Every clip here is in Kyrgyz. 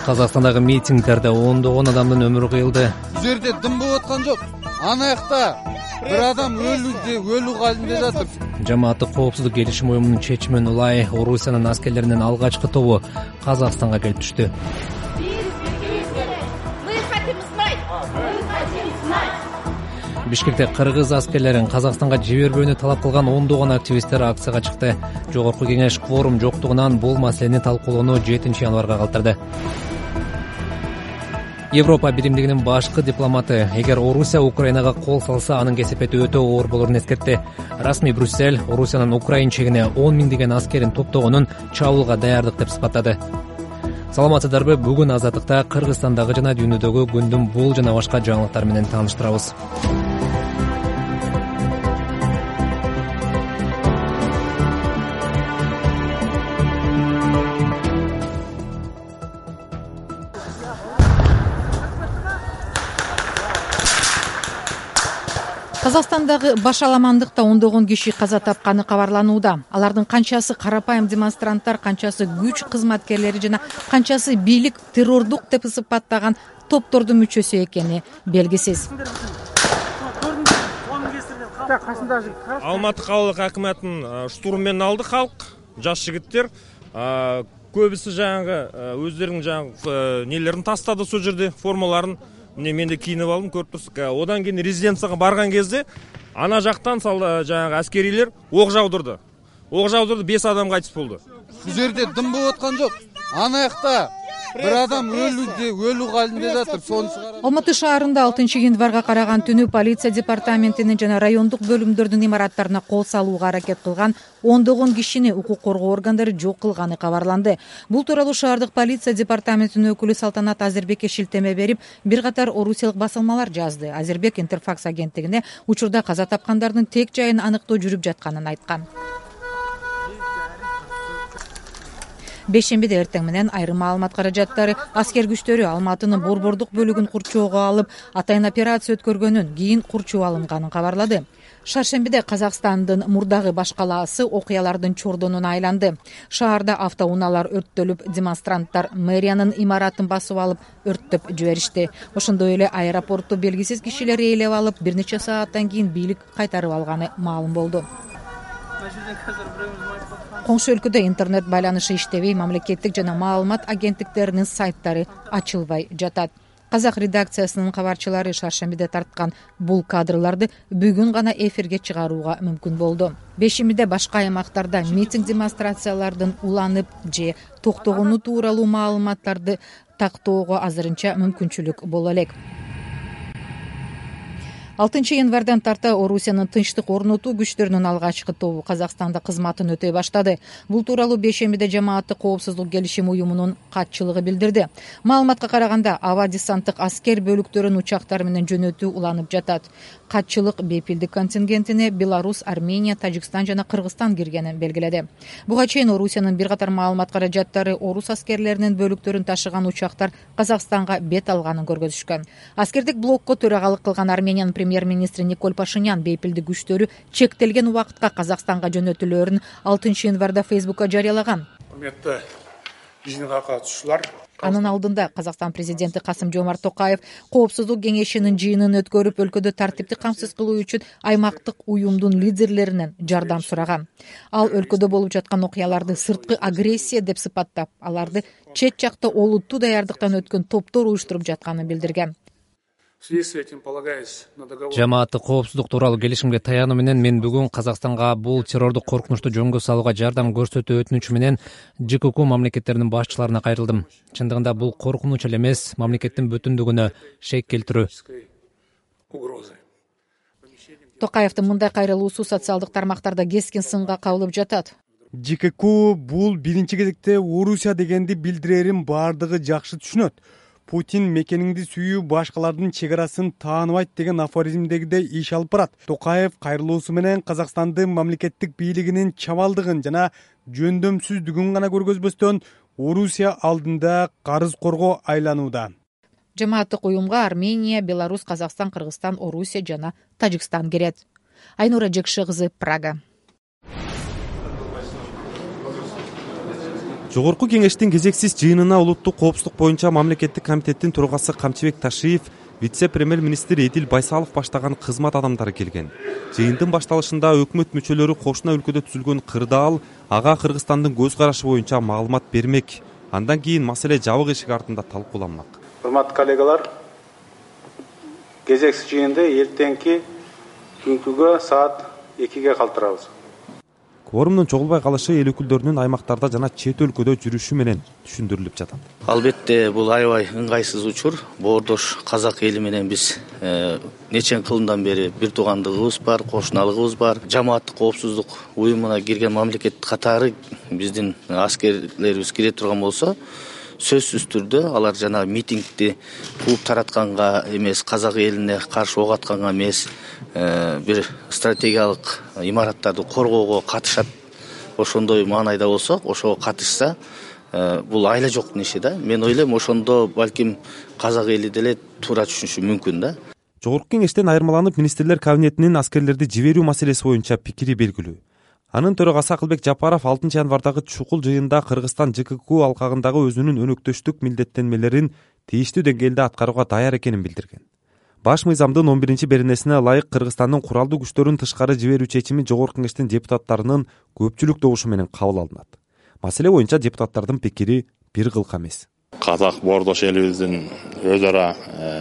Казакстандагы митингдерде ондогон адамдын өмүрү кыйылды. Бул жерде дым болуп аткан жок. Анакта бир адам өлүү калында жатыр. Жамааттык коопсуздук келишим уюмунун чечимине улай Орусиянын аскерлеринин алгачкы тобу Казакстанга келип түштү. Бишкекте кыргыз аскерлерин Казакстанга жибербөөнү талап кылган ондогон активисттер акцияга чыкты. Жогорку кеңеш кворум жоктугунан бул маселени талкуулоону 7 январга калтырды. Европа биримдигинин башкы дипломаты эгер Орусия Украинага кол салса, анын кесепети өтө оор болорун эскертти. Расмий Брюссель Орусиянын Украин чегине 10 миңдеген аскерин топтогонун чабуулга даярдык деп сыпаттады. Саламатсыздарбы? Бүгүн Азаттыкта Кыргызстандагы жана дүйнөдөгү күндүн бул жана башка жаңылыктар менен тааныштырабыз. Казакстандагы башаламандыкта ондогон киши каза тапканы кабарланууда. Алардын канчасы карапайым демонстранттар, канчасы күч кызматкерлери жана канчасы бийлик террордук деп сыпаттаган топтордун мүчөсү экени белгисиз. Алматы калалык акиматтын штурму менен алды халк, жаш жигиттер. Көбүсү жаңы өздөрүнүн жаңы нелерин тастады сол жерде, формаларын. Мен де кийинип алдым, көрүп турсук. Одан кийин резиденцияга барган кезде ана жактан жаңы аскерилер ок жаудырды. 5 адам кайтыс болду. Бул жерде дым болуп аткан жок. Анакта бир адам өлүү калында жатыр. Алматы шаарында 6 январга караган түнү полиция департаментинин жана райондук бөлүмдөрдүн имараттарына кол салууга аракет кылган ондогон кишини укук коргоо органдары жок кылганы кабарланды. Бул тууралуу шаардык полиция департаментинин өкүлү Салтанат Азербекке шилтеме берип, бир катар орусиялык басылмалар жазды. Азербек Интерфакс агенттигине учурда каза тапкандардын тек жайын аныктоо жүрүп жатканын айткан. Бейшембиде эртең менен айрым маалымат каражаттары аскер күчтөрү Алматынын борбордук бөлүгүн курчоого алып, атайын операция өткөргөнүн, кийин курчоо алынганын кабарлады. Шаршембиде Казакстандын мурдагы баш калаасы окуялардын чордонуна айланды. Шаарда автоунаалар өрттөлүп, демонстранттар мэриянын имаратын басып алып, өрттөп жиберишти. Ошондой эле аэропортту белгисиз кишилер ээлеп алып, бир нече сааттан кийин бийлик кайтарып алганы маалым болду. Коңшу өлкөдө интернет байланышы иштебей, мамлекеттик жана маалымат агенттиктеринин сайттары ачылбай жатат. Казак редакциясынын кабарчылары шаршембиде тарткан бул кадрларды бүгүн гана эфирге чыгарууга мүмкүн болду. Бейшембиде башка аймактарда митинг демонстрациялардын уланып же токтогону тууралуу маалыматтарды тактоого азырынча мүмкүнчүлүк боло элек. 6 январдан тарта Орусиянын тынчтык орнотуу күчтөрүнүн алгачкы тобу Казакстанда кызматын өтөй баштады. Бул тууралуу бейшембиде жамааттык коопсуздук келишим уюмунун катчылыгы билдирди. Маалыматка караганда, аба десанттык аскер бөлүктөрүн учактар менен жөнөтүү уланып жатат. Катчылык бепилдик контингентине Беларусь, Армения, Тажикстан жана Кыргызстан киргенин белгиледи. Буга чейин Орусиянын бир катар маалымат каражаттары орус аскерлеринин бөлүктөрүн ташыган учактар Казакстанга бет алганын көргөзүшкөн. Аскердик блокко төрагалык кылган Армениянын премьер-министри Николь Пашинян бейпилдик күчтөрү чектелген убакытка Казакстанга жөнөтүлөөрүн 6 январда Фейсбукка жарыялаган. Урматтуу жыйынга катышуучулар, анын алдында Казакстан президенти Касым-Жомарт Токаев коопсуздук кеңешинин жыйынын өткөрүп, өлкөдө тартипти камсыз кылуу үчүн аймактык уюмдун лидерлеринен жардам сураган. Ал өлкөдө болуп жаткан окуяларды сырткы агрессия деп сыпаттап, аларды чет жакта олуттуу даярдыктан өткөн топтор уюштуруп жатканын билдирген. Жамааттык коопсуздук тууралуу келишимге таянуу менен мен бүгүн Казакстанга бул террордук коркунучту жөнгө салууга жардам көрсөтүү өтүнүчү менен ЖКК мамлекеттеринин башчыларына кайрылдым. Чындыгында бул коркунуч эле эмес, мамлекеттин бүтүндүгүнө шек келтирүү. Токаевдин мындай кайрылуусу социалдык тармактарда кескин сынга кабылып жатат. ЖКК бул биринчи кезекте Орусия дегенди билдирерин баардыгы жакшы түшүнөт. Путин мекениңди сүйүү башкалардын чегарасын тааныбайт деген афоризмдегидей иш алып барат. Токаев кайрылуусу менен Казакстандын мамлекеттик бийлигинин чабалдыгын жана жөндөмсүздүгүн гана көргөзбөстөн Орусия алдында карыз корго айланууда. Жамааттык уюмга Армения, Беларусь, Казакстан, Кыргызстан, Орусия жана Тажикстан кирет. Айнура Жекши кызы, Прага. Жогорку кеңештин кезексиз жыйынына улуттук коопсуздук боюнча мамлекеттик комитеттин төрагасы Камчыбек Ташиев, вице-премьер-министр Эдил Байсалов баштаган кызмат адамдары келген. Жыйындын башталышында өкмөт мүчөлөрү кошуна өлкөдө түзүлгөн кырдаал, ага Кыргызстандын көз карашы боюнча маалымат бермек. Андан кийин маселе жабык эшик артында талкууланмак. Урматтуу коллегалар, кезексиз жыйынды эртеңки күнгүгө саат 2-ге калтырабыз. Кворумдун чогулбай калышы эл өкүлдөрүнүн аймактарда жана чет өлкөдө жүрүшү менен түшүндүрүлүп жатат. Албетте бул аябай ыңгайсыз учур. Боордош казак эли менен биз нечен кылымдан бери бир туугандыгыбыз бар, кошуналыгыбыз бар. Жамааттык коопсуздук уюмуна кирген мамлекет катары биздин аскерлерибиз кире турган болсо, сөзсүз түрдө алар жана митингди кууп таратканга эмес, казак элине каршы ок атканга эмес, бир стратегиялык имараттарды коргоого катышат. Ошондой маанайда болсо, ошого катышса, бул айла жоктун иши да. Мен ойлойм, ошондо балким казак эли деле туура түшүнүшү мүмкүн да. Жогорку кеңештен айырмаланып, министрлер кабинетинин аскерлерди жиберүү маселеси боюнча пикири белгилүү. Анын төрагасы Акылбек Жапаров 6 январдагы чукул жыйында Кыргызстан ЖКК алкагындагы өзүнүн өнөктөштүк милдеттенмелерин тийиштүү деңгээлде аткарууга даяр экенин билдирген. Баш мыйзамдын 11 беренесине ылайык Кыргызстандын куралдуу күчтөрүн тышкары жиберүү чечими Жогорку кеңештин депутаттарынын көпчүлүк добушу менен кабыл алынат. Маселе боюнча депутаттардын пикири бир кылка эмес. Казак боордош элибиздин өз ара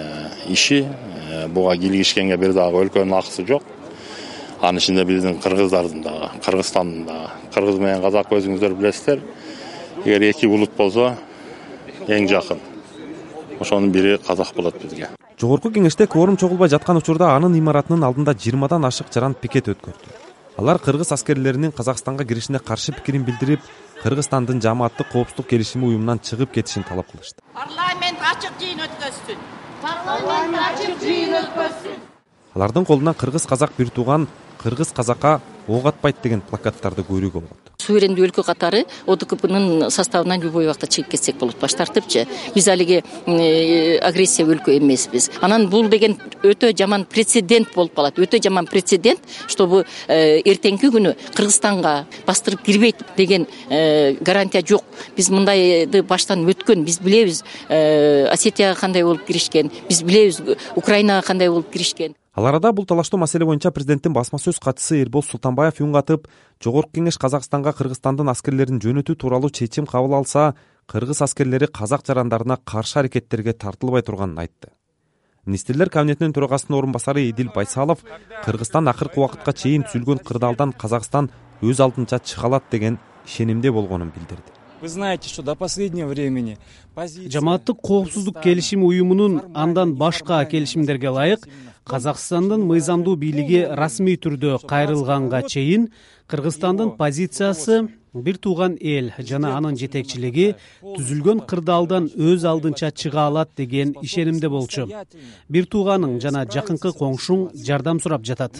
иши буга киргишкенге бир дагы өлкөнүн акысы жок. Анын ичинде биздин кыргыздардын дагы, Кыргызстандын дагы. Кыргыз менен казак өзүңүздөр билесиздер. Эгер эки улут болсо, эң жакын. Ошонун бири казак болот бизге. Жогорку кеңеште кворум чогулбай жаткан учурда анын имаратынын алдында 20дан ашык жаран пикет өткөрдү. Алар кыргыз аскерлеринин Казакстанга киришине каршы пикирин билдирип, Кыргызстандын жамааттык коопсуздук келишими уюмунан чыгып кетишин талап кылышты. Парламент ачык жыйын өткөзсүн. Парламент ачык жыйын өткөзсүн. Алардын колунан кыргыз-казак бир тууган, кыргыз-казакка ок атпайт деген плакаттарды көрүүгө болот. Суверендүү өлкө катары ОДКБнын составынан любой убакта чыгып кетсек болот. Баш тартыпчы. Биз алиги агрессия өлкө эмеспиз. Анан бул деген өтө жаман прецедент болуп калат. Өтө жаман прецедент, чтобы эртеңки күнү Кыргызстанга бастырып кирбейт деген гарантия жок. Биз мындайды баштан өткөн, биз билебиз Осетияга кандай болуп киришкен, биз билебиз Украинага кандай болуп киришкен. Ал арада бул талаштуу маселе боюнча президенттин басма сөз катчысы Эрбол Султанбаев үн катып, Жогорку кеңеш Казакстанга Кыргызстандын аскерлерин жөнөтүү тууралуу чечим кабыл алса, кыргыз аскерлери казак жарандарына каршы аракеттерге тартылбай турганын айтты. Министрлер кабинетинин төрагасынын орун басары Эдил Байсалов Кыргызстан акыркы убакытка чейин түзүлгөн кырдаалдан Казакстан өз алдынча чыга алат деген ишенимде болгонун билдирди. Вы знаете, что до последнего времени жамааттык коопсуздук келишими уюмунун андан башка келишимдерге ылайык Казакстандын мыйзамдуу бийлиги расмий түрдө кайрылганга чейин Кыргызстандын позициясы бир тууган эл жана анын жетекчилиги түзүлгөн кырдаалдан өз алдынча чыга алат деген ишенимде болчу. Бир тууганың жана жакынкы коңшуң жардам сурап жатат.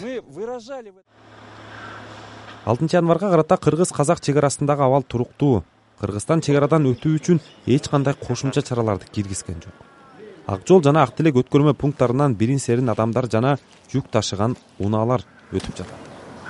6 январга карата кыргыз-казак чек арасындагы абал туруктуу. Кыргызстан чек арадан өтүү үчүн эч кандай кошумча чараларды киргизген жок. Ак жол жана Ак Тилек өткөрмө пункттарынан бирин серин адамдар жана жүк ташыган унаалар өтүп жатат.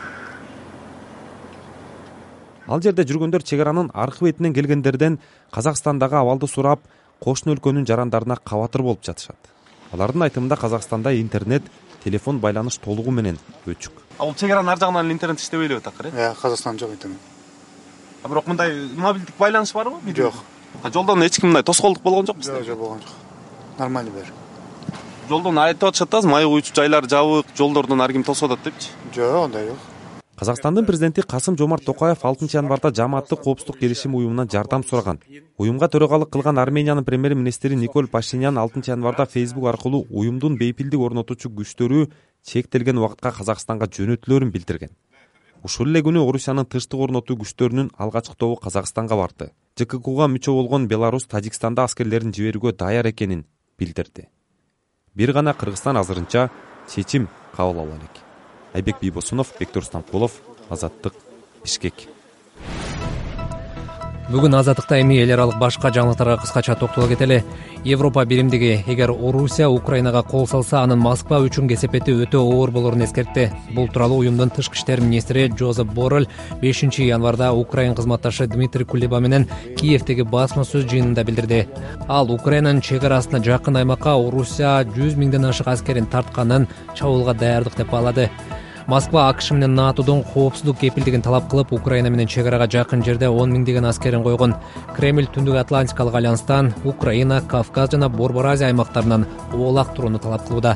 Ал жерде жүргөндөр чек аранын аркы бетинен келгендерден Казакстандагы абалды сурап, кошуна өлкөнүн жарандарына кабатыр болуп жатышат. Алардын айтымында Казакстанда интернет, телефон байланыш толугу менен өчүк. Ал чек аранын ар жагынан интернет иштебей эле атат, Казакстанда жок интернет. Бирок мындай мобилдик байланыш барбы? Жок. Жолдон эч ким мындай тоскоолдук болгон жокпу? Жок, болгон жок. Нормально бер. Жолдон айтып атышат да, май куючу жайлар жабык, жолдордон ар ким тосуп атат депчи. Жок, андай жок. Казакстандын президенти Касым-Жомарт Токаев 6 январда жамааттык коопсуздук келишими уюмунан жардам сураган. Уюмга төрагалык кылган Армениянын премьер-министри Николь Пашинян 6 январда Facebook аркылуу уюмдун бейпилдик орнотуучу күчтөрү чектелген убакытка Казакстанга жөнөтүлөрүн билдирген. Ушул эле күнү Орусиянын тынчтык орнотуу күчтөрүнүн алгачкы тобу Казакстанга барды. ЖККга мүчө болгон Беларусь Тажикстанда аскерлерин жиберүүгө даяр экенин билдирди. Бир гана Кыргызстан азырынча чечим кабыл ала элек. Айбек Бийбосунов, Бектур Станкулов, Азаттык, Бишкек. Бүгүн азаттыкта эми эл аралык башка жаңылыктарга кыскача токтоло кетели. Европа биримдиги эгер Орусия Украинага кол салса, анын Москва үчүн кесепети өтө оор болорун эскертти. Бул тууралуу уюмдун тышкы иштер министри Жозеп Боррелл 5 январда Украин кызматташы Дмитрий Кулеба менен Киевдеги басма сөз жыйынында билдирди. Ал Украинанын чек арасына жакын аймакка Орусия 100 миңден ашык аскерин тартканын чабуулга даярдык деп баалады. Москва АКШ менен НАТОдун коопсуздук кепилдигин талап кылып, Украина менен чек арага жакын жерде 10 миңдеген аскерин койгон. Кремль Түндүк Атлантикалык альянстан Украина, Кавказ жана Борбор Азия аймактарынан оолак турууну талап кылууда.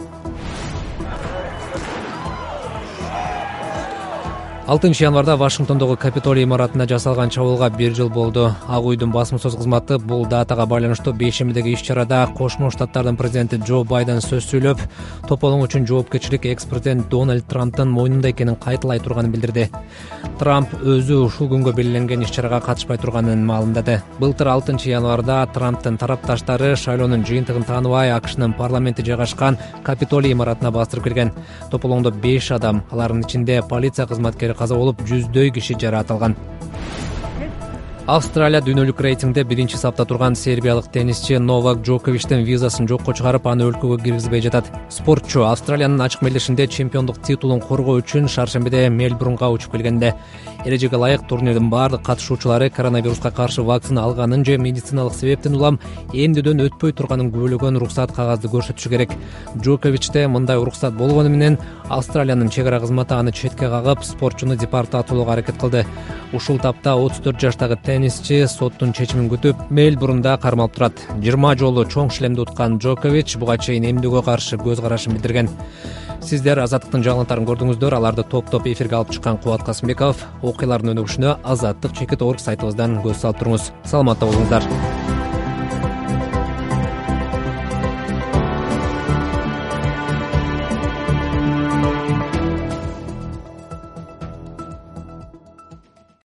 6 январда Вашингтондогу Капитолий имаратына жасалган чабуулга 1 жыл болду. Ак үйдүн басма сөз кызматы бул датага байланыштуу бейшембидеги иш-чарада Кошмо Штаттардын президенти Джо Байден сөз сүйлөп, тополоң үчүн жоопкерчилик экс-президент Дональд Трамптын мойнунда экенин кайталай турганын билдирди. Трамп өзү ушул күнгө белгиленген иш-чарага катышпай турганын маалымдады. Былтыр 6 январда Трамптын тарапташтары шайлоонун жыйынтыгын тааныбай АКШнын парламенти жайгашкан Капитолий имаратына бастырып кирген. Тополоңдо 5 адам, алардын ичинде полиция кызматкери каза болуп, жүздөй киши жаракат алган. Австралия дүйнөлүк рейтингде 1-сапта турган сербиялык теннисчи Новак Джоковичтин визасын жокко чыгарып, аны өлкөгө киргизбей жатат. Спортчу Австралиянын ачык мелдешинде чемпиондук титулун коргоо үчүн шаршембиде Мельбурнга учуп келгенде. Эрежеге ылайык турнирдин баардык катышуучулары коронавируска каршы вакцина алганын же медициналык себептен улам эмдөөдөн өтпөй турганын күбөлөгөн уруксат кагазды көрсөтүшү керек. Джоковичте мындай уруксат болгону менен Австралиянын чек ара кызматы аны четке кагып, спортчуну депортациялоого аракет кылды. Ушул тапта 34 жаштагы теннисчи соттун чечимин күтүп Мельбурнда кармалып турат. 20 жолу чоң шлемди уткан Джокович буга чейин эмдөөгө каршы көз карашын билдирген. Сиздер Азаттыктын жаңылыктарын көрдүңүздөр. Аларды топтоп эфирге алып чыккан Кубат Касымбеков. Окуялардын өнүгүшүнө Азаттык.org сайтыбыздан көз салып туруңуз. Саламатта болуңуздар.